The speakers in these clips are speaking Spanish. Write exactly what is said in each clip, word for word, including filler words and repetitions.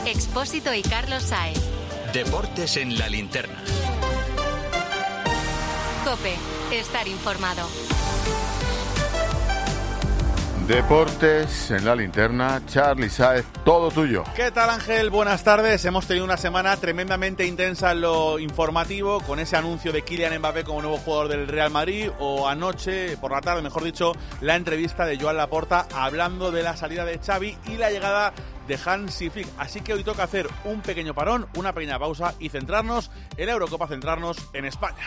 Expósito y Carlos Sáez. Deportes en la linterna. COPE. Estar informado. Deportes en la linterna, Charly Sáez, todo tuyo. ¿Qué tal, Ángel? Buenas tardes. Hemos tenido una semana tremendamente intensa en lo informativo, con ese anuncio de Kylian Mbappé como nuevo jugador del Real Madrid, o anoche, por la tarde, mejor dicho, la entrevista de Joan Laporta hablando de la salida de Xavi y la llegada de Hansi Flick. Así que hoy toca hacer un pequeño parón, una pequeña pausa y centrarnos en la Eurocopa, centrarnos en España.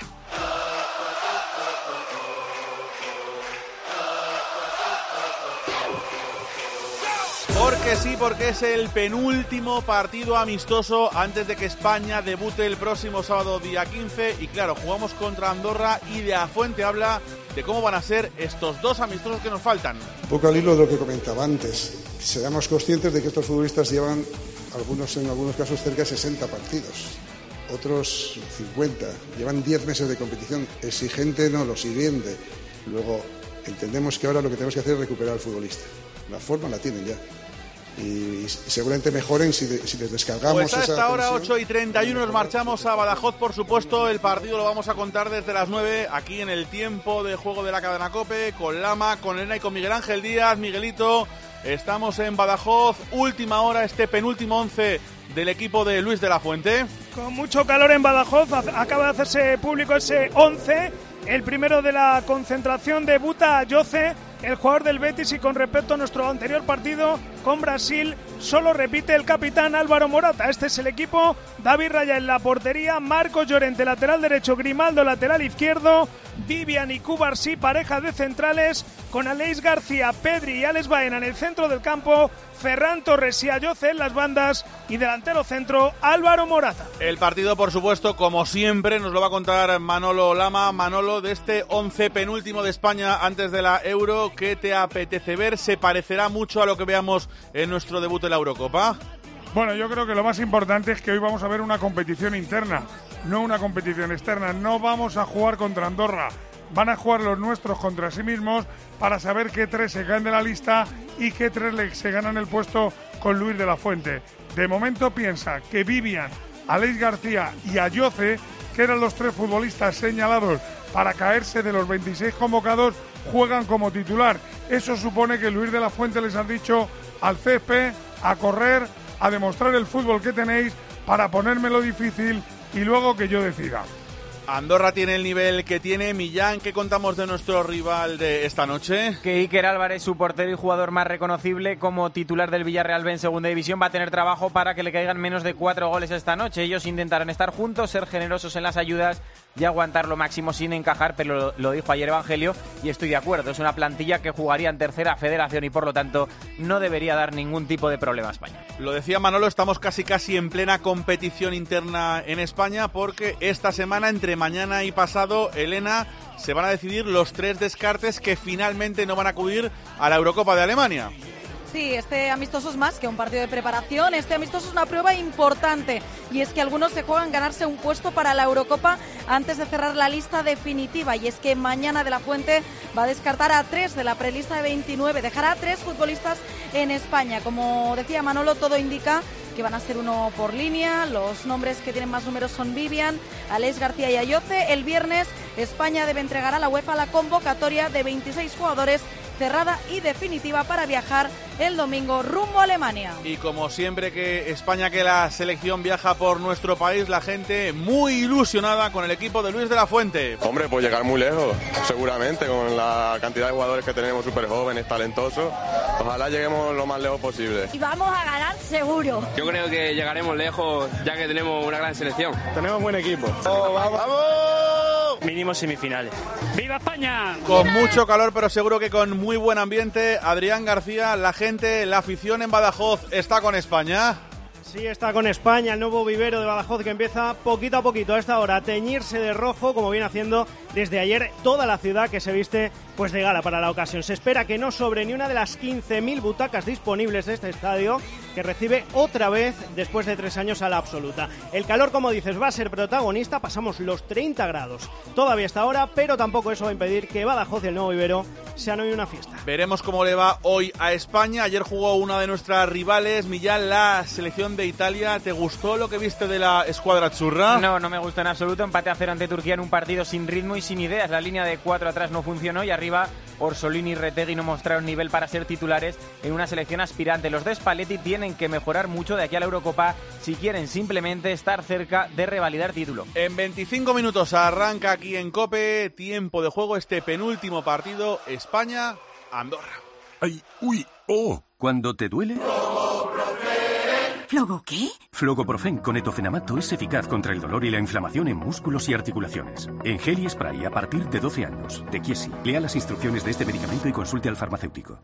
Porque sí, porque es el penúltimo partido amistoso antes de que España debute el próximo sábado día quince. Y claro, jugamos contra Andorra y De La Fuente habla de cómo van a ser estos dos amistosos que nos faltan. Un poco al hilo de lo que comentaba antes. Seamos conscientes de que estos futbolistas llevan, algunos en algunos casos, cerca de sesenta partidos. Otros cincuenta. Llevan diez meses de competición. Exigente, no, lo siguiente. Luego, entendemos que ahora lo que tenemos que hacer es recuperar al futbolista. La forma la tienen ya. Y, y seguramente mejoren si, de, si les descargamos pues a esa esta hora, tensión. ocho y treinta y uno, nos marchamos a Badajoz, por supuesto. El partido lo vamos a contar desde las nueve, aquí en el tiempo de juego de la cadena COPE, con Lama, con Elena y con Miguel Ángel Díaz. Miguelito, estamos en Badajoz, última hora, este penúltimo once del equipo de Luis de la Fuente. Con mucho calor en Badajoz, acaba de hacerse público ese once, el primero de la concentración. Debuta Ayoce, el jugador del Betis, y con respecto a nuestro anterior partido con Brasil, solo repite el capitán Álvaro Morata. Este es el equipo: David Raya en la portería, Marcos Llorente lateral derecho, Grimaldo lateral izquierdo, Vivian y Cubarsí pareja de centrales, con Aleix García, Pedri y Alex Baena en el centro del campo, Ferran Torres y Ayoce en las bandas, y delantero centro Álvaro Morata. El partido, por supuesto, como siempre, nos lo va a contar Manolo Lama. Manolo, de este once penúltimo de España antes de la Euro, ¿qué te apetece ver? ¿Se parecerá mucho a lo que veamos en nuestro debut en la Eurocopa? Bueno, yo creo que lo más importante es que hoy vamos a ver una competición interna, no una competición externa. No vamos a jugar contra Andorra, van a jugar los nuestros contra sí mismos para saber qué tres se caen de la lista y qué tres se ganan el puesto con Luis de la Fuente. De momento piensa que Vivian, Aleix García y Ayoce, que eran los tres futbolistas señalados para caerse de los veintiséis convocados, juegan como titular. Eso supone que Luis de la Fuente les ha dicho: al césped, a correr, a demostrar el fútbol que tenéis para ponérmelo difícil y luego que yo decida. Andorra tiene el nivel que tiene. Millán, ¿qué contamos de nuestro rival de esta noche? Que Iker Álvarez, su portero y jugador más reconocible como titular del Villarreal B en segunda división, va a tener trabajo para que le caigan menos de cuatro goles esta noche. Ellos intentarán estar juntos, ser generosos en las ayudas y aguantar lo máximo sin encajar, pero lo, lo dijo ayer Evangelio y estoy de acuerdo. Es una plantilla que jugaría en tercera federación y por lo tanto no debería dar ningún tipo de problema a España. Lo decía Manolo, estamos casi casi en plena competición interna en España, porque esta semana, entre mañana y pasado, Elena, se van a decidir los tres descartes que finalmente no van a acudir a la Eurocopa de Alemania. Sí, este amistoso es más que un partido de preparación. Este amistoso es una prueba importante, y es que algunos se juegan ganarse un puesto para la Eurocopa antes de cerrar la lista definitiva. Y es que mañana De la Fuente va a descartar a tres de la prelista de veintinueve, dejará a tres futbolistas en España. Como decía Manolo, todo indica que van a ser uno por línea. Los nombres que tienen más números son Vivian, Aleix García y Ayoce. El viernes España debe entregar a la UEFA la convocatoria de veintiséis jugadores, cerrada y definitiva, para viajar el domingo rumbo a Alemania. Y como siempre que España, que la selección viaja por nuestro país, la gente muy ilusionada con el equipo de Luis de la Fuente. Hombre, pues llegar muy lejos, seguramente, con la cantidad de jugadores que tenemos, súper jóvenes, talentosos. Ojalá lleguemos lo más lejos posible. Y vamos a ganar seguro. Yo creo que llegaremos lejos, ya que tenemos una gran selección. Tenemos buen equipo. ¡Oh, vamos! ¡Vamos! Mínimo semifinales. ¡Viva España! Con mucho calor, pero seguro que con muy buen ambiente. Adrián García, la gente, la afición en Badajoz está con España. Sí, está con España, el nuevo vivero de Badajoz, que empieza poquito a poquito a esta hora a teñirse de rojo, como viene haciendo desde ayer toda la ciudad, que se viste pues de gala para la ocasión. Se espera que no sobre ni una de las quince mil butacas disponibles de este estadio, que recibe otra vez después de tres años a la absoluta. El calor, como dices, va a ser protagonista, pasamos los treinta grados todavía hasta ahora, pero tampoco eso va a impedir que Badajoz y el Nuevo Vivero sean hoy una fiesta. Veremos cómo le va hoy a España. Ayer jugó una de nuestras rivales, Millán, la selección de Italia. ¿Te gustó lo que viste de la escuadra azzurra? No, no me gustó en absoluto. Empate a cero ante Turquía en un partido sin ritmo y sin ideas. La línea de cuatro atrás no funcionó y arriba Orsolini y Retegui no mostraron nivel para ser titulares en una selección aspirante. Los de Spalletti tienen que mejorar mucho de aquí a la Eurocopa si quieren simplemente estar cerca de revalidar título. En veinticinco minutos arranca aquí en COPE, tiempo de juego, este penúltimo partido, España-Andorra. Ay, uy, oh, ¿cuándo te duele? ¿Flogo qué? Flogoprofen con etofenamato es eficaz contra el dolor y la inflamación en músculos y articulaciones. En gel y spray a partir de doce años. De Chiesi. Lea las instrucciones de este medicamento y consulte al farmacéutico.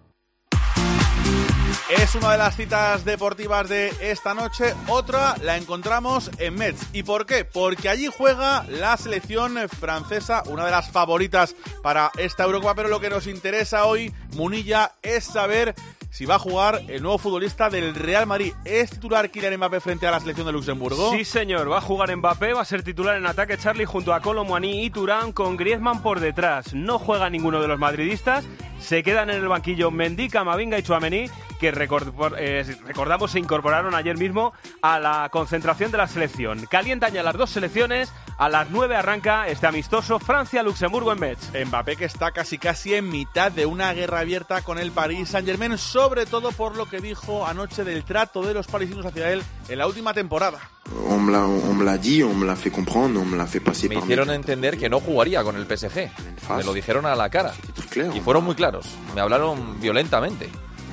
Es una de las citas deportivas de esta noche. Otra la encontramos en Metz. ¿Y por qué? Porque allí juega la selección francesa, una de las favoritas para esta Eurocopa. Pero lo que nos interesa hoy, Munilla, es saber si va a jugar el nuevo futbolista del Real Madrid. ¿Es titular Kylian Mbappé frente a la selección de Luxemburgo? Sí, señor. Va a jugar Mbappé, va a ser titular en ataque Charlie junto a Kolo Muani y Thuram con Griezmann por detrás. No juega ninguno de los madridistas. Se quedan en el banquillo Mendy, Camavinga y Tchouaméni, que record, eh, recordamos se incorporaron ayer mismo a la concentración de la selección. Calientan ya las dos selecciones. A las nueve arranca este amistoso Francia-Luxemburgo en Metz. Mbappé, que está casi casi en mitad de una guerra abierta con el Paris Saint-Germain, sobre todo por lo que dijo anoche del trato de los parisinos hacia él en la última temporada. On me l'a, on me l'a dit, on me l'a fait comprendre, on me l'a fait passer Me par hicieron mes- entender que no jugaría con el P S G. Me lo dijeron a la cara. Y fueron muy claros. Me hablaron violentamente.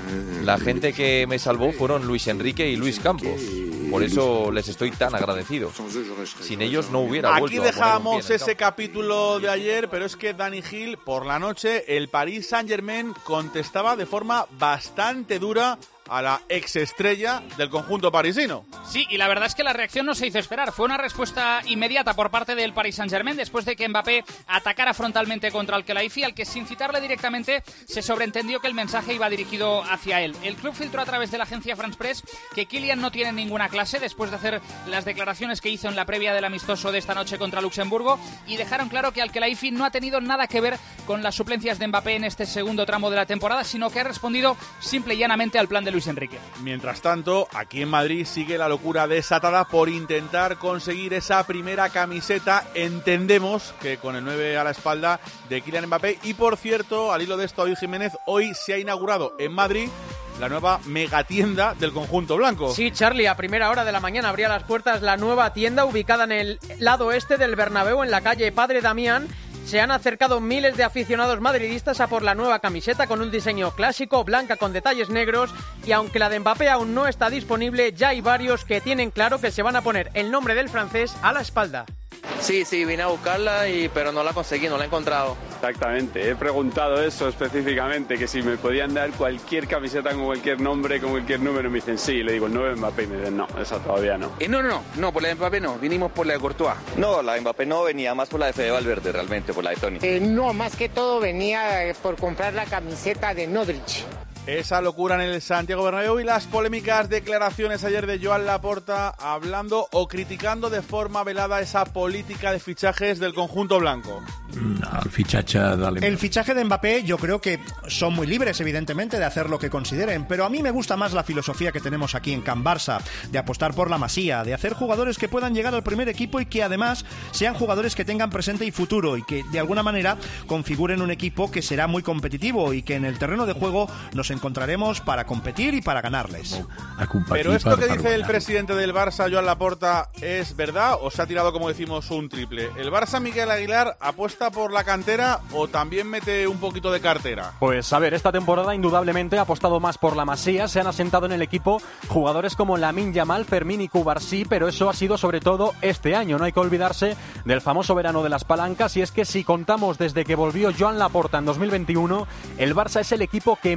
La gente que me salvó fueron Luis Enrique y Luis Campos. Por eso les estoy tan agradecido. Sin ellos no hubiera vuelto Aquí a poner un dejamos pie en el ese capítulo de ayer, pero es que Dani Gil, por la noche, el Paris Saint-Germain contestaba de forma bastante dura a la exestrella del conjunto parisino. Sí, y la verdad es que la reacción no se hizo esperar. Fue una respuesta inmediata por parte del Paris Saint-Germain después de que Mbappé atacara frontalmente contra el Khelaifi, al que sin citarle directamente se sobreentendió que el mensaje iba dirigido hacia él. El club filtró a través de la agencia France Press que Kylian no tiene ninguna clase después de hacer las declaraciones que hizo en la previa del amistoso de esta noche contra Luxemburgo, y dejaron claro que al Khelaifi no ha tenido nada que ver con las suplencias de Mbappé en este segundo tramo de la temporada, sino que ha respondido simple y llanamente al plan de Luis Enrique. Mientras tanto, aquí en Madrid sigue la locura desatada por intentar conseguir esa primera camiseta. Entendemos que con el nueve a la espalda de Kylian Mbappé. Y por cierto, al hilo de esto, David Jiménez, hoy se ha inaugurado en Madrid la nueva megatienda del conjunto blanco. Sí, Charlie, a primera hora de la mañana abría las puertas la nueva tienda ubicada en el lado este del Bernabéu, en la calle Padre Damián. Se han acercado miles de aficionados madridistas a por la nueva camiseta con un diseño clásico, blanca con detalles negros, y aunque la de Mbappé aún no está disponible, ya hay varios que tienen claro que se van a poner el nombre del francés a la espalda. Sí, sí, vine a buscarla, y pero no la conseguí, no la he encontrado. Exactamente, he preguntado eso específicamente, que si me podían dar cualquier camiseta con cualquier nombre, con cualquier número. Me dicen sí, le digo el nueve de Mbappé y me dicen no, esa todavía no. Eh, no, no, no, no, por la de Mbappé no, vinimos por la de Courtois. No, la de Mbappé no, venía más por la de Fede Valverde, realmente, por la de Toni. Eh, no, más que todo venía eh, por comprar la camiseta de Modric. Esa locura en el Santiago Bernabéu y las polémicas declaraciones ayer de Joan Laporta hablando o criticando de forma velada esa política de fichajes del conjunto blanco. El fichaje, dale. El fichaje de Mbappé, yo creo que son muy libres, evidentemente, de hacer lo que consideren, pero a mí me gusta más la filosofía que tenemos aquí en Can Barça, de apostar por la Masía, de hacer jugadores que puedan llegar al primer equipo y que además sean jugadores que tengan presente y futuro y que de alguna manera configuren un equipo que será muy competitivo y que en el terreno de juego nos encontraremos para competir y para ganarles. Pero esto que dice el presidente del Barça, Joan Laporta, ¿es verdad o se ha tirado, como decimos, un triple? ¿El Barça, Miguel Aguilar, apuesta por la cantera o también mete un poquito de cartera? Pues a ver, esta temporada indudablemente ha apostado más por la Masía. Se han asentado en el equipo jugadores como Lamine Yamal, Fermín y Cubarsí, pero eso ha sido sobre todo este año. No hay que olvidarse del famoso verano de las palancas, y es que si contamos desde que volvió Joan Laporta en dos mil veintiuno, el Barça es el equipo que más dinero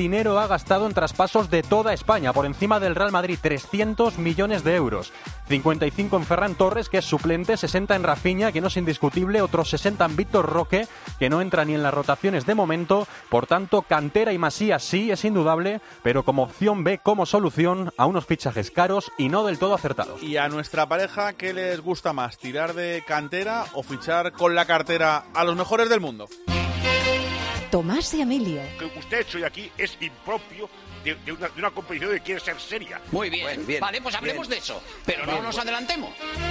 dinero ha gastado en traspasos de toda España, por encima del Real Madrid, trescientos millones de euros. cincuenta y cinco en Ferran Torres, que es suplente, sesenta en Rafinha, que no es indiscutible, otros sesenta en Víctor Roque, que no entra ni en las rotaciones de momento. Por tanto, cantera y Masía sí, es indudable, pero como opción B, como solución a unos fichajes caros y no del todo acertados. Y a nuestra pareja, ¿qué les gusta más? ¿Tirar de cantera o fichar con la cartera a los mejores del mundo? Tomás y Emilio. Lo que usted ha hecho hoy aquí es impropio de, de, una, de una competición que quiere ser seria. Muy bien. Bueno, bien vale, pues hablemos bien. de eso. Pero Bien, no nos bueno. adelantemos.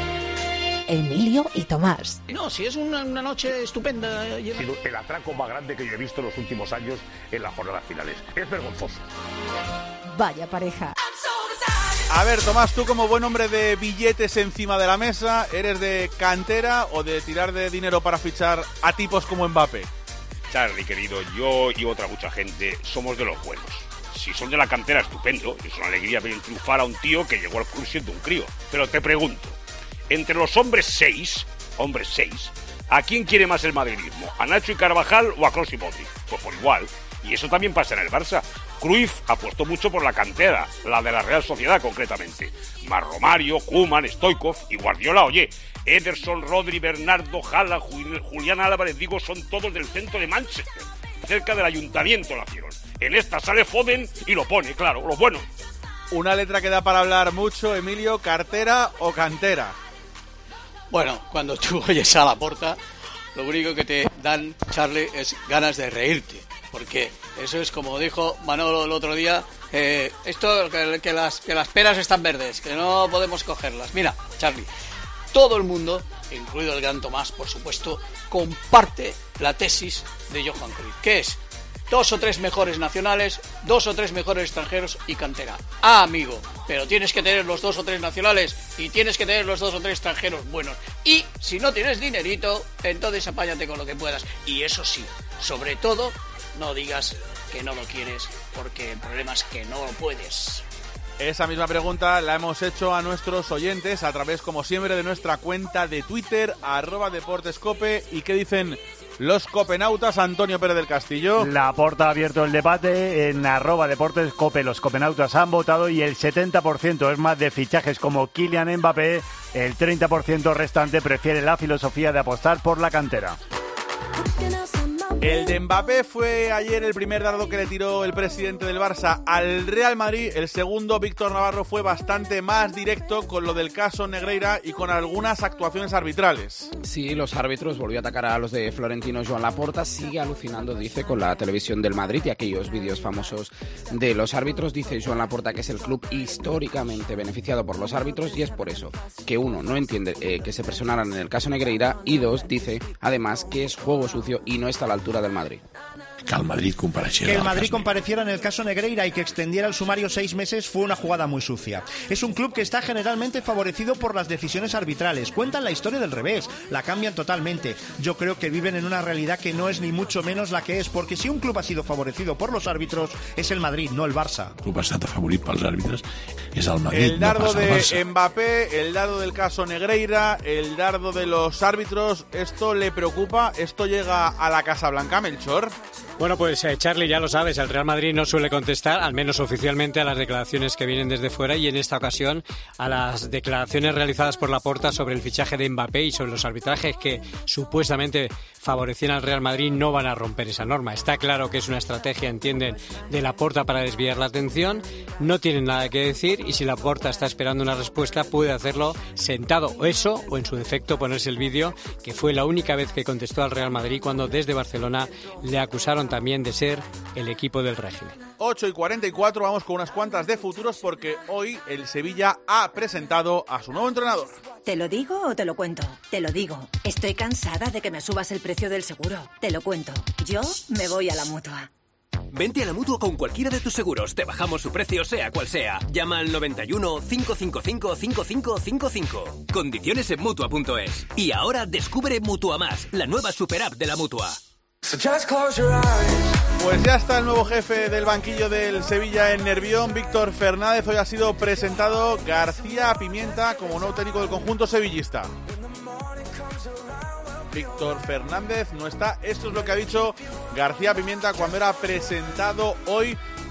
Emilio y Tomás. No, si es una, una noche estupenda. Ha sido el atraco más grande que yo he visto en los últimos años en las jornadas finales. Es vergonzoso. Vaya pareja. A ver, Tomás, tú como buen hombre de billetes encima de la mesa, ¿eres de cantera o de tirar de dinero para fichar a tipos como Mbappé? Charlie, querido, yo y otra mucha gente somos de los buenos. Si son de la cantera, estupendo. Es una alegría ver triunfar a un tío que llegó al club siendo un crío. Pero te pregunto, entre los hombres seis, hombres seis, ¿a quién quiere más el madridismo? ¿A Nacho y Carvajal o a Kroos y Modric? Pues por igual. Y eso también pasa en el Barça. Cruyff apostó mucho por la cantera, la de la Real Sociedad concretamente. Más Romario, Koeman, Stoichkov y Guardiola, oye, Ederson, Rodri, Bernardo, Haaland, Julián Álvarez, digo, son todos del centro de Manchester. Cerca del ayuntamiento nacieron. En esta sale Foden y lo pone, claro, los buenos. Una letra que da para hablar mucho, Emilio, ¿cartera o cantera? Bueno, cuando tú oyes a Laporta, lo único que te dan, Charlie, es ganas de reírte. Porque eso es como dijo Manolo el otro día, eh, esto que, que, las, que las peras están verdes, que no podemos cogerlas. Mira, Charlie, todo el mundo, incluido el gran Tomás, por supuesto, comparte la tesis de Johan Cruyff, que es dos o tres mejores nacionales, dos o tres mejores extranjeros y cantera. Ah, amigo, pero tienes que tener los dos o tres nacionales y tienes que tener los dos o tres extranjeros buenos. Y si no tienes dinerito, entonces apáñate con lo que puedas. Y eso sí, sobre todo, no digas que no lo quieres, porque el problema es que no lo puedes. Esa misma pregunta la hemos hecho a nuestros oyentes a través, como siempre, de nuestra cuenta de Twitter, arroba deportescope. ¿Y qué dicen los copenautas? Antonio Pérez del Castillo. Laporta ha abierto el debate en arroba deportescope. Los copenautas han votado y el setenta por ciento es más de fichajes como Kylian Mbappé. El treinta por ciento restante prefiere la filosofía de apostar por la cantera. El de Mbappé fue ayer el primer dardo que le tiró el presidente del Barça al Real Madrid. El segundo, Víctor Navarro, fue bastante más directo con lo del caso Negreira y con algunas actuaciones arbitrales. Sí, los árbitros, volvió a atacar a los de Florentino. Joan Laporta sigue alucinando, dice, con la televisión del Madrid y aquellos vídeos famosos de los árbitros. Dice Joan Laporta que es el club históricamente beneficiado por los árbitros y es por eso que uno, no entiende eh, que se personaran en el caso Negreira y dos, dice además que es juego sucio y no está a la altura del Madrid. Que el Madrid compareciera. Que el Madrid compareciera en el caso Negreira y que extendiera el sumario seis meses fue una jugada muy sucia. Es un club que está generalmente favorecido por las decisiones arbitrales. Cuentan la historia del revés, la cambian totalmente. Yo creo que viven en una realidad que no es ni mucho menos la que es, porque si un club ha sido favorecido por los árbitros es el Madrid, no el Barça. El club ha estat afavorit pels àrbitres és el Madrid, El dardo no passa al de Barça. Mbappé, el dardo del caso Negreira, el dardo de los árbitros, ¿esto le preocupa? ¿Esto llega a la Casa Blanca, Melchor? Bueno, pues eh, Charlie, ya lo sabes, el Real Madrid no suele contestar, al menos oficialmente, a las declaraciones que vienen desde fuera y en esta ocasión a las declaraciones realizadas por Laporta sobre el fichaje de Mbappé y sobre los arbitrajes que supuestamente favorecían al Real Madrid. No van a romper esa norma. Está claro que es una estrategia, entienden, de Laporta para desviar la atención. No tienen nada que decir y si Laporta está esperando una respuesta puede hacerlo sentado o eso o en su defecto ponerse el vídeo, que fue la única vez que contestó al Real Madrid cuando desde Barcelona le acusaron también de ser el equipo del régimen. ocho y cuarenta y cuatro, vamos con unas cuantas de futuros porque hoy el Sevilla ha presentado a su nuevo entrenador. ¿Te lo digo o te lo cuento? Te lo digo. Estoy cansada de que me subas el precio del seguro. Te lo cuento. Yo me voy a la Mutua. Vente a la Mutua con cualquiera de tus seguros. Te bajamos su precio sea cual sea. Llama al noventa y uno, cinco cinco cinco, cinco cinco cinco cinco. Condiciones en Mutua punto es. Y ahora descubre Mutua Más, la nueva super app de la Mutua. Pues ya está el nuevo jefe del banquillo del Sevilla en Nervión, Víctor Fernández. Hoy ha sido presentado García Pimienta como nuevo técnico del conjunto sevillista. Víctor Fernández no está. Esto es lo que ha dicho García Pimienta cuando era presentado hoy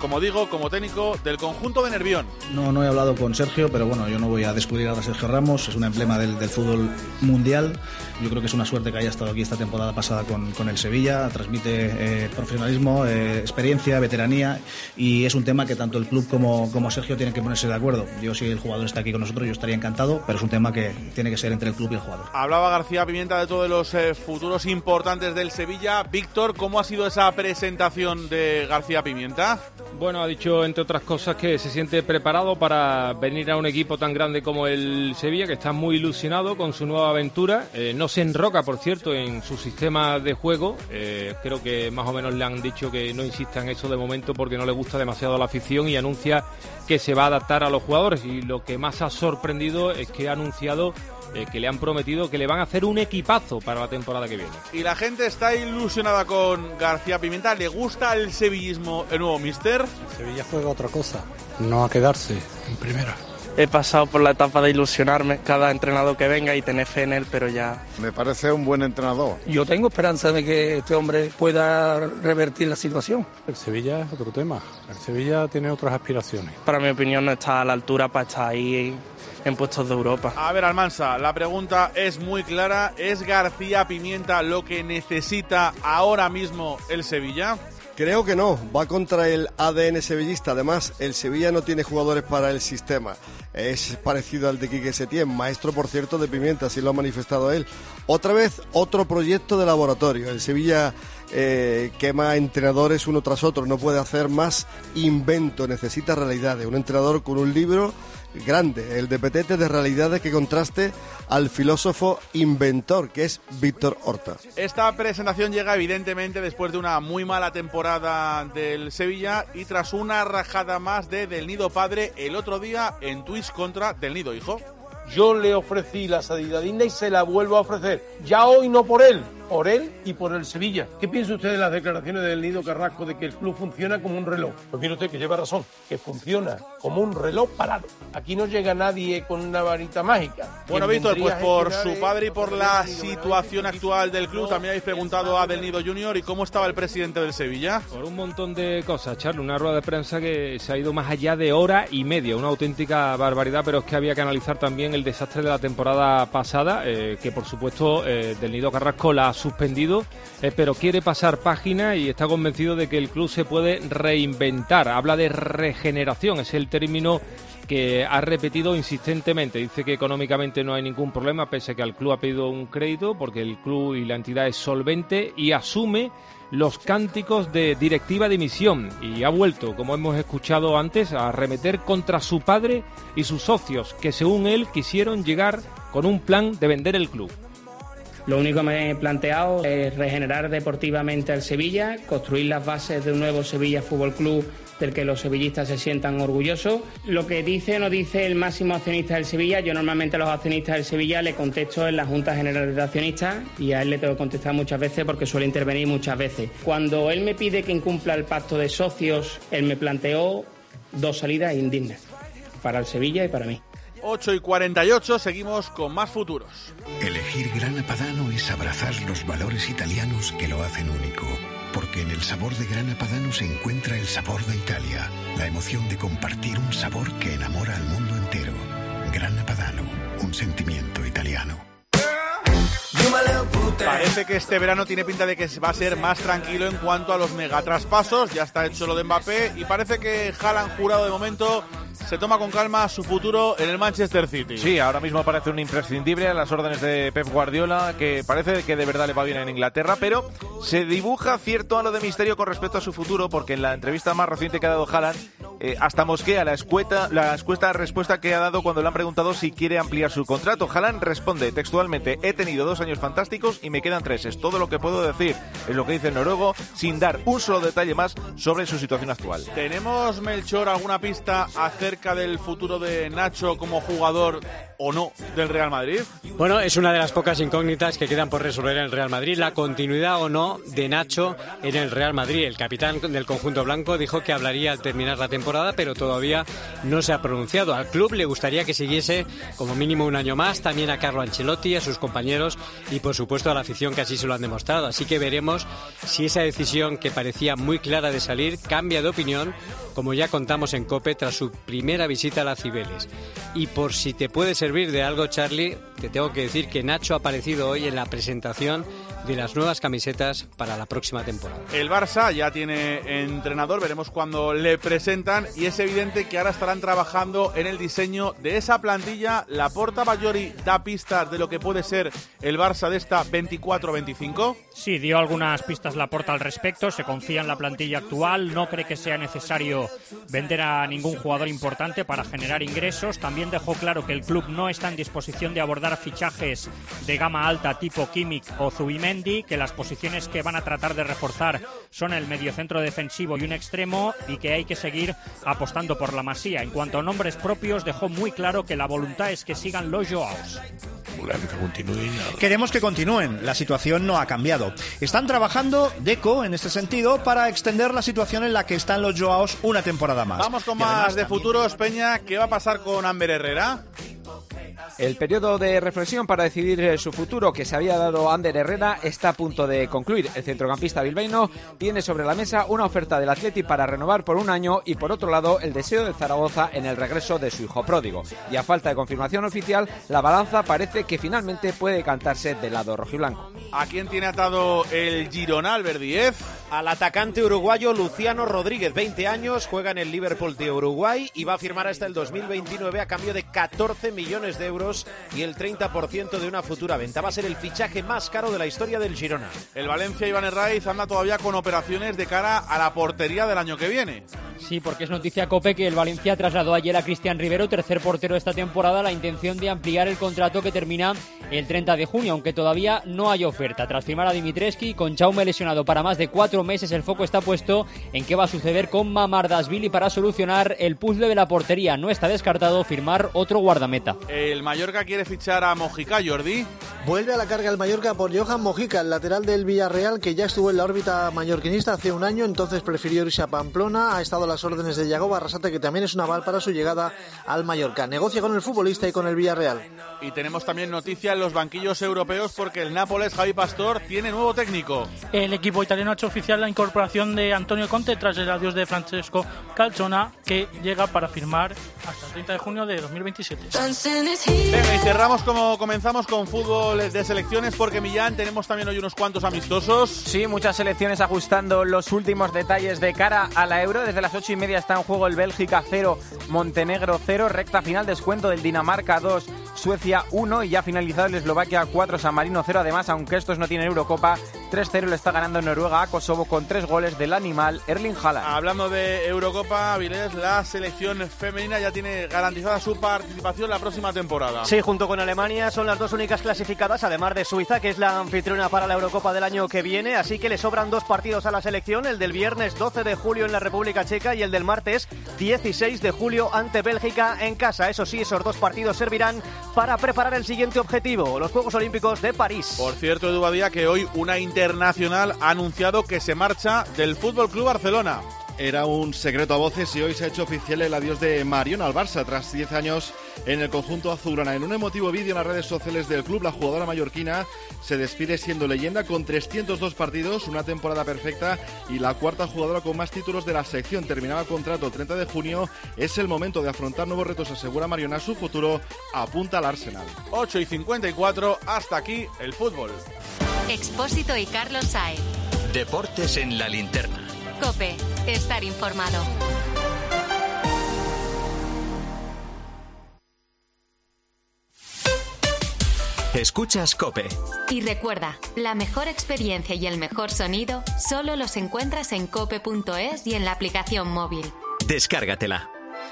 como digo, como técnico del conjunto de Nervión. No, no he hablado con Sergio, pero bueno, yo no voy a descubrir ahora a Sergio Ramos, es un emblema del, del fútbol mundial. Yo creo que es una suerte que haya estado aquí esta temporada pasada con, con el Sevilla, transmite eh, profesionalismo, eh, experiencia, veteranía, y es un tema que tanto el club como, como Sergio tienen que ponerse de acuerdo. Yo, si el jugador está aquí con nosotros, yo estaría encantado, pero es un tema que tiene que ser entre el club y el jugador. Hablaba García Pimienta de todos los eh, futuros importantes del Sevilla. Víctor, ¿cómo ha sido esa presentación de García Pimienta? Bueno, ha dicho, entre otras cosas, que se siente preparado para venir a un equipo tan grande como el Sevilla, que está muy ilusionado con su nueva aventura. Eh, no se enroca, por cierto, en su sistema de juego. Eh, creo que más o menos le han dicho que no insista en eso de momento porque no le gusta demasiado a la afición, y anuncia que se va a adaptar a los jugadores. Y lo que más ha sorprendido es que ha anunciado eh, que le han prometido que le van a hacer un equipazo para la temporada que viene. Y la gente está ilusionada con García Pimienta. ¿Le gusta el sevillismo, el nuevo míster? El Sevilla juega otra cosa, no a quedarse en primera. He pasado por la etapa de ilusionarme cada entrenador que venga y tener fe en él, pero ya... Me parece un buen entrenador. Yo tengo esperanza de que este hombre pueda revertir la situación. El Sevilla es otro tema. El Sevilla tiene otras aspiraciones. Para mi opinión no está a la altura para estar ahí en puestos de Europa. A ver, Almansa, la pregunta es muy clara. ¿Es García Pimienta lo que necesita ahora mismo el Sevilla? Creo que no, va contra el A D N sevillista. Además, el Sevilla no tiene jugadores para el sistema. Es parecido al de Quique Setién, maestro, por cierto, de Pimienta, así lo ha manifestado él. Otra vez, otro proyecto de laboratorio. El Sevilla eh, quema entrenadores uno tras otro, no puede hacer más invento, necesita realidades. Un entrenador con un libro grande, el de Petete, de realidades, que contraste al filósofo inventor que es Víctor Horta. Esta presentación llega evidentemente después de una muy mala temporada del Sevilla y tras una rajada más de Del Nido padre el otro día en Twitch contra Del Nido hijo. Yo le ofrecí la salida digna y se la vuelvo a ofrecer. Ya hoy no por él, por él y por el Sevilla. ¿Qué piensa usted de las declaraciones del Nido Carrasco de que el club funciona como un reloj? Pues mire usted que lleva razón, que funciona como un reloj parado. Aquí no llega nadie con una varita mágica. Bueno, Víctor, pues por su padre y por la situación actual del club, también habéis preguntado a Del Nido Junior y cómo estaba el presidente del Sevilla. Por un montón de cosas, Charlie, una rueda de prensa que se ha ido más allá de hora y media, una auténtica barbaridad, pero es que había que analizar también el desastre de la temporada pasada, eh, que por supuesto eh, Del Nido Carrasco la ha suspendido, eh, pero quiere pasar página y está convencido de que el club se puede reinventar. Habla de regeneración, es el término que ha repetido insistentemente. Dice que económicamente no hay ningún problema, pese a que al club ha pedido un crédito, porque el club y la entidad es solvente, y asume los cánticos de directiva de dimisión, y ha vuelto, como hemos escuchado antes, a arremeter contra su padre y sus socios, que según él quisieron llegar con un plan de vender el club. Lo único que me he planteado es regenerar deportivamente al Sevilla, construir las bases de un nuevo Sevilla Fútbol Club del que los sevillistas se sientan orgullosos. Lo que dice o no dice el máximo accionista del Sevilla, yo normalmente a los accionistas del Sevilla le contesto en la Junta General de Accionistas, y a él le tengo que contestar muchas veces porque suele intervenir muchas veces. Cuando él me pide que incumpla el pacto de socios, él me planteó dos salidas indignas para el Sevilla y para mí. ocho y cuarenta y ocho, seguimos con más futuros. Elegir Grana Padano es abrazar los valores italianos que lo hacen único. Porque en el sabor de Grana Padano se encuentra el sabor de Italia, la emoción de compartir un sabor que enamora al mundo entero. Grana Padano, un sentimiento italiano. Parece que este verano tiene pinta de que va a ser más tranquilo en cuanto a los megatraspasos. Ya está hecho lo de Mbappé y parece que Haaland, jurado de momento, se toma con calma su futuro en el Manchester City. Sí, ahora mismo parece un imprescindible a las órdenes de Pep Guardiola, que parece que de verdad le va bien en Inglaterra, pero se dibuja cierto halo de misterio con respecto a su futuro, porque en la entrevista más reciente que ha dado Haaland, eh, hasta mosquea la escueta, la escueta respuesta que ha dado cuando le han preguntado si quiere ampliar su contrato. Haaland responde textualmente: he tenido dos años fantásticos y me quedan tres, es todo lo que puedo decir, es lo que dice el noruego, sin dar un solo detalle más sobre su situación actual. ¿Tenemos, Melchor, alguna pista acerca acerca del futuro de Nacho como jugador o no del Real Madrid? Bueno, es una de las pocas incógnitas que quedan por resolver en el Real Madrid, la continuidad o no de Nacho en el Real Madrid. El capitán del conjunto blanco dijo que hablaría al terminar la temporada, pero todavía no se ha pronunciado. Al club le gustaría que siguiese como mínimo un año más, también a Carlo Ancelotti, a sus compañeros y por supuesto a la afición, que así se lo han demostrado. Así que veremos si esa decisión, que parecía muy clara de salir, cambia de opinión, como ya contamos en COPE tras su primera visita a la Cibeles. Y por si te puede servir de algo, Charlie, te tengo que decir que Nacho ha aparecido hoy en la presentación de las nuevas camisetas para la próxima temporada. El Barça ya tiene entrenador, veremos cuándo le presentan, y es evidente que ahora estarán trabajando en el diseño de esa plantilla. ¿Laporta Ballori da pistas de lo que puede ser el Barça de esta veinticuatro veinticinco? Sí, dio algunas pistas Laporta al respecto, se confía en la plantilla actual, no cree que sea necesario vender a ningún jugador importante para generar ingresos. También dejó claro que el club no está en disposición de abordar fichajes de gama alta tipo Kimmich o Zubimendi, que las posiciones que van a tratar de reforzar son el mediocentro defensivo y un extremo, y que hay que seguir apostando por la Masía. En cuanto a nombres propios, dejó muy claro que la voluntad es que sigan los Joaos. Queremos que continúen, la situación no ha cambiado. Están trabajando Deco en este sentido para extender la situación en la que están los Joaos una temporada más. Vamos con más de futuros, Peña. ¿Qué va a pasar con Ander Herrera? El periodo de reflexión para decidir su futuro que se había dado Ander Herrera está a punto de concluir. El centrocampista bilbaíno tiene sobre la mesa una oferta del Athletic para renovar por un año y, por otro lado, el deseo del Zaragoza en el regreso de su hijo pródigo. Y a falta de confirmación oficial, la balanza parece que finalmente puede decantarse del lado rojiblanco. ¿A quién tiene atado el Girona, Albert Díez? Al atacante uruguayo Luciano Rodríguez, veinte años, juega en el Liverpool de Uruguay y va a firmar hasta el dos mil veintinueve a cambio de catorce millones de euros y el treinta por ciento de una futura venta. Va a ser el fichaje más caro de la historia del Girona. El Valencia, Iván Herraiz, anda todavía con operaciones de cara a la portería del año que viene. Sí, porque es noticia COPE que el Valencia trasladó ayer a Cristian Rivero, tercer portero de esta temporada, la intención de ampliar el contrato que termina el treinta de junio, aunque todavía no hay oferta. Tras firmar a Dimitrescu, con Jaume lesionado para más de cuatro meses, el foco está puesto en qué va a suceder con Mamardashvili para solucionar el puzzle de la portería. No está descartado firmar otro guardameta. El Mallorca quiere fichar a Mojica, Jordi. Vuelve a la carga el Mallorca por Johan Mojica, el lateral del Villarreal, que ya estuvo en la órbita mallorquinista hace un año, entonces prefirió irse a Pamplona. Ha estado a las órdenes de Yago Barrasate, que también es un aval para su llegada al Mallorca. Negocia con el futbolista y con el Villarreal. Y tenemos también noticia en los banquillos europeos, porque el Nápoles, Javi Pastor, tiene nuevo técnico. El equipo italiano ha hecho oficial la incorporación de Antonio Conte tras el adiós de Francesco Calzona, que llega para firmar hasta el treinta de junio de dos mil veintisiete. Venga, y cerramos como comenzamos con fútbol de selecciones, porque Millán, tenemos también hoy unos cuantos amistosos. Sí, muchas selecciones ajustando los últimos detalles de cara a la Euro. Desde las ocho y media está en juego el Bélgica cero, Montenegro cero, recta final, descuento del Dinamarca dos, Suecia uno, y ya finalizado el Eslovaquia cuatro, San Marino cero. Además, aunque estos no tienen Eurocopa, tres cero le está ganando Noruega a Kosovo con tres goles del animal Erling Haaland. Hablando de Eurocopa, Vilés, la selección femenina ya tiene garantizada su participación la próxima temporada. Sí, junto con Alemania son las dos únicas clasificadas, además de Suiza, que es la anfitriona para la Eurocopa del año que viene, así que le sobran dos partidos a la selección, el del viernes doce de julio en la República Checa y el del martes dieciséis de julio ante Bélgica en casa. Eso sí, esos dos partidos servirán para preparar el siguiente objetivo, los Juegos Olímpicos de París. Por cierto, Edu Badía, que hoy una internacional ha anunciado que se marcha del Fútbol Club Barcelona. Era un secreto a voces y hoy se ha hecho oficial el adiós de Mariona al Barça tras diez años en el conjunto azulgrana. En un emotivo vídeo en las redes sociales del club, la jugadora mallorquina se despide siendo leyenda con trescientos dos partidos, una temporada perfecta y la cuarta jugadora con más títulos de la sección. Terminaba contrato el treinta de junio. Es el momento de afrontar nuevos retos, asegura Mariona. Su futuro apunta al Arsenal. ocho y cincuenta y cuatro, hasta aquí el fútbol. Expósito y Carlos Saez. Deportes en la linterna. COPE, estar informado. Escuchas COPE. Y recuerda, la mejor experiencia y el mejor sonido solo los encuentras en cope punto es y en la aplicación móvil. Descárgatela.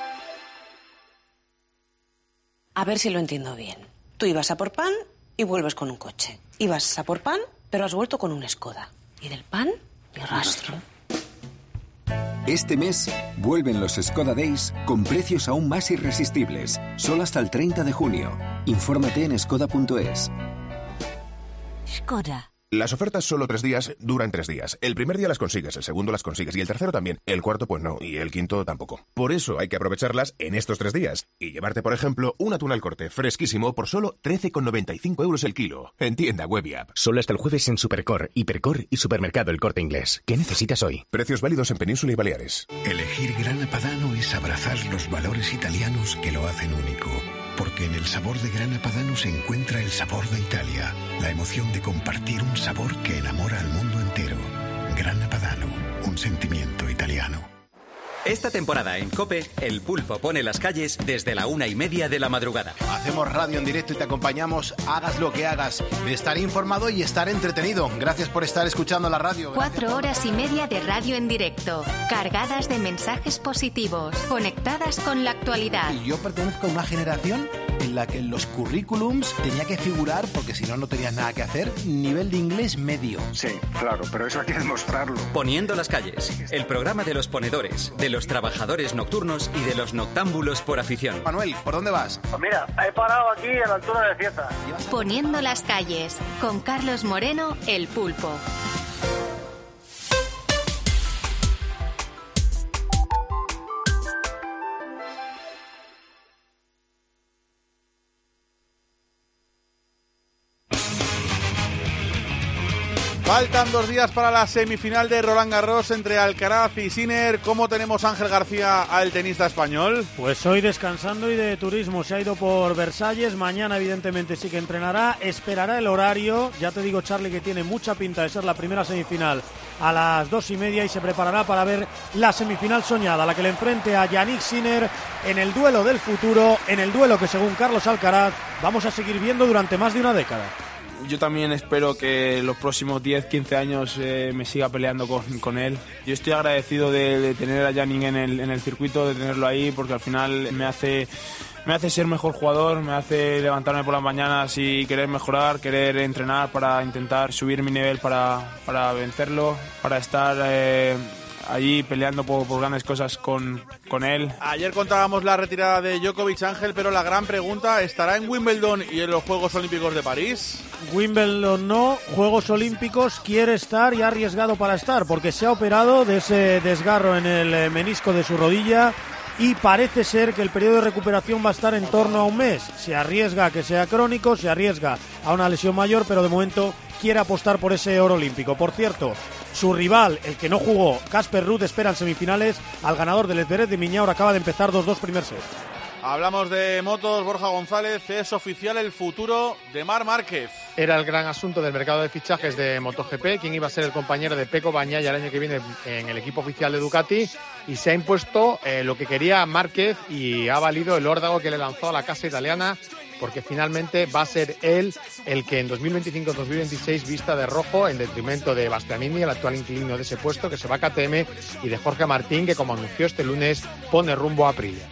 A ver si lo entiendo bien. Tú ibas a por pan y vuelves con un coche. Ibas a por pan, pero has vuelto con un Skoda. Y del pan, ni rastro. Este mes vuelven los Skoda Days con precios aún más irresistibles, solo hasta el treinta de junio. Infórmate en skoda punto es. Skoda. Las ofertas solo tres días duran tres días. El primer día las consigues, el segundo las consigues y el tercero también. El cuarto pues no, y el quinto tampoco. Por eso hay que aprovecharlas en estos tres días. Y llevarte, por ejemplo, un atún al corte fresquísimo por solo trece con noventa y cinco euros el kilo. En tienda web y app. Solo hasta el jueves en Supercor, Hipercor y Supermercado El Corte Inglés. ¿Qué necesitas hoy? Precios válidos en Península y Baleares. Elegir Grana Padano es abrazar los valores italianos que lo hacen único. Porque en el sabor de Grana Padano se encuentra el sabor de Italia, la emoción de compartir un sabor que enamora al mundo entero. Grana Padano, un sentimiento italiano. Esta temporada en COPE, El Pulpo pone las calles desde la una y media de la madrugada. Hacemos radio en directo y te acompañamos, hagas lo que hagas, de estar informado y estar entretenido. Gracias por estar escuchando la radio. Cuatro horas y media de radio en directo, cargadas de mensajes positivos, conectadas con la actualidad. Y yo pertenezco a una generación en la que en los currículums tenía que figurar, porque si no, no tenías nada que hacer, nivel de inglés medio. Sí, claro, pero eso hay que demostrarlo. Poniendo las calles, el programa de los ponedores, de los trabajadores nocturnos y de los noctámbulos por afición. Manuel, ¿por dónde vas? Pues mira, he parado aquí a la altura de Cieza. Poniendo las calles, con Carlos Moreno, El Pulpo. Faltan dos días para la semifinal de Roland Garros entre Alcaraz y Sinner. ¿Cómo tenemos, Ángel García, al tenista español? Pues hoy descansando y de turismo. Se ha ido por Versalles. Mañana, evidentemente, sí que entrenará. Esperará el horario. Ya te digo, Charlie, que tiene mucha pinta de ser la primera semifinal a las dos y media y se preparará para ver la semifinal soñada, la que le enfrente a Yannick Sinner en el duelo del futuro, en el duelo que, según Carlos Alcaraz, vamos a seguir viendo durante más de una década. Yo también espero que los próximos diez, quince años eh, me siga peleando con, con él. Yo estoy agradecido de, de tener a Yannick en el, en el circuito, de tenerlo ahí, porque al final me hace, me hace ser mejor jugador, me hace levantarme por las mañanas y querer mejorar, querer entrenar para intentar subir mi nivel para, para vencerlo, para estar eh, allí peleando por, por grandes cosas con, con él. Ayer contábamos la retirada de Djokovic, Ángel, pero la gran pregunta, ¿estará en Wimbledon y en los Juegos Olímpicos de París? Wimbledon no, Juegos Olímpicos quiere estar y ha arriesgado para estar, porque se ha operado de ese desgarro en el menisco de su rodilla y parece ser que el periodo de recuperación va a estar en torno a un mes. Se arriesga a que sea crónico, se arriesga a una lesión mayor, pero de momento quiere apostar por ese oro olímpico. Por cierto, su rival, el que no jugó, Casper Ruud, espera en semifinales al ganador del Zverev de Miñaur. Acaba de empezar dos dos primer set. Hablamos de motos, Borja González, es oficial el futuro de Marc Márquez. Era el gran asunto del mercado de fichajes de MotoGP, quién iba a ser el compañero de Pecco Bagnaia el año que viene en el equipo oficial de Ducati, y se ha impuesto eh, lo que quería Márquez y ha valido el órdago que le lanzó a la casa italiana, porque finalmente va a ser él el que en dos mil veinticinco dos mil veintiséis vista de rojo en detrimento de Bastianini, el actual inquilino de ese puesto, que se va a K T M, y de Jorge Martín, que como anunció este lunes pone rumbo a Aprilia.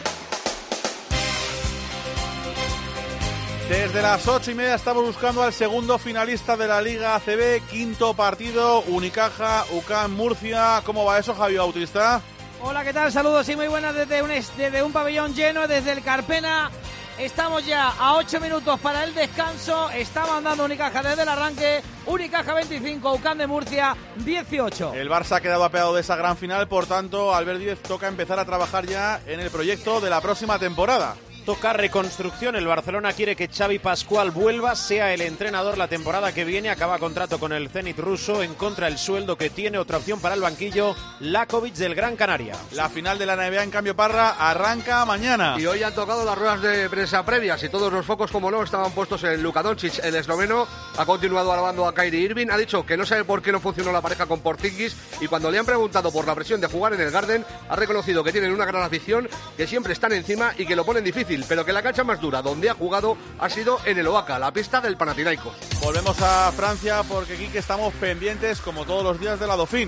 Desde las ocho y media estamos buscando al segundo finalista de la Liga A C B, quinto partido, Unicaja, U C A M Murcia. ¿Cómo va eso, Javi Bautista? Hola, ¿qué tal? Saludos y muy buenas desde un, desde un pabellón lleno, desde el Carpena. Estamos ya a ocho minutos para el descanso. Está mandando Unicaja desde el arranque. Unicaja veinticinco, U C A M de Murcia dieciocho. El Barça ha quedado apeado de esa gran final, por tanto, Albert Díez toca empezar a trabajar ya en el proyecto de la próxima temporada. Toca reconstrucción. El Barcelona quiere que Xavi Pascual vuelva, sea el entrenador la temporada que viene. Acaba contrato con el Zenit ruso, en contra el sueldo que tiene. Otra opción para el banquillo, Lakovic del Gran Canaria. La final de la N B A, en cambio, Parra, arranca mañana. Y hoy han tocado las ruedas de prensa previas y todos los focos, como no, estaban puestos en Luka Doncic. El esloveno ha continuado alabando a Kyrie Irving. Ha dicho que no sabe por qué no funcionó la pareja con Porzingis, y cuando le han preguntado por la presión de jugar en el Garden, ha reconocido que tienen una gran afición, que siempre están encima y que lo ponen difícil, pero que la cancha más dura donde ha jugado ha sido en el Oaca, la pista del Panathinaikos. Volvemos a Francia porque aquí que estamos pendientes, como todos los días, de la Dauphin.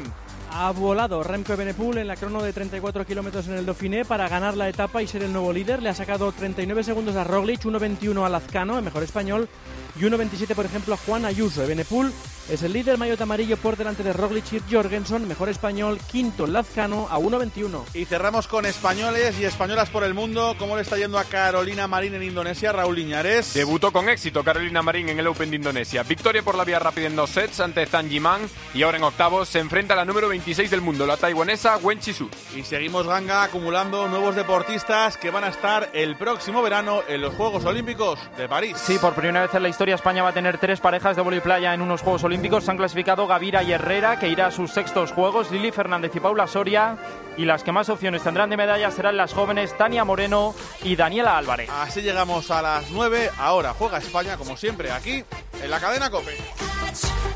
Ha volado Remco Evenepoel en la crono de treinta y cuatro kilómetros en el Dauphiné para ganar la etapa y ser el nuevo líder. Le ha sacado treinta y nueve segundos a Roglic, uno veintiuno a Lazcano, el mejor español, y uno veintisiete, por ejemplo, a Juan Ayuso. Evenepoel es el líder, maillot amarillo por delante de Roglic y Jorgensen, mejor español, quinto Lazcano a uno veintiuno. Y cerramos con españoles y españolas por el mundo. ¿Cómo le está yendo a Carolina Marín en Indonesia? Raúl Liñares. Debutó con éxito Carolina Marín en el Open de Indonesia. Victoria por la vía rápida en dos sets ante Zhang Yimang, y ahora en octavos se enfrenta a la número veintiséis del mundo, la taiwanesa Wen Chi Su. Y seguimos, Ganga, acumulando nuevos deportistas que van a estar el próximo verano en los Juegos Olímpicos de París. Sí, por primera vez en la historia España va a tener tres parejas de vóley playa en unos Juegos Olímpicos. Se han clasificado Gavira y Herrera, que irá a sus sextos Juegos, Lili Fernández y Paula Soria, y las que más opciones tendrán de medallas serán las jóvenes Tania Moreno y Daniela Álvarez. Así llegamos a las nueve. Ahora juega España, como siempre, aquí en la cadena COPE.